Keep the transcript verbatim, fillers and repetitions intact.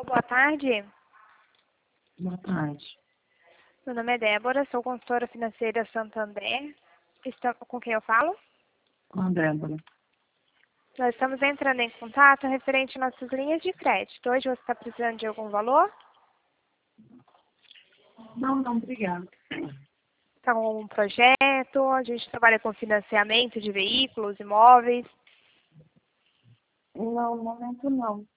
boa tarde. Boa tarde. Meu nome é Débora, sou consultora financeira Santander. Estou, com quem eu falo? Com a Débora. Nós estamos entrando em contato referente às nossas linhas de crédito. Hoje você está precisando de algum valor? Não, não, obrigada. Está com algum projeto? A gente trabalha com financiamento de veículos, imóveis. Não, no momento não.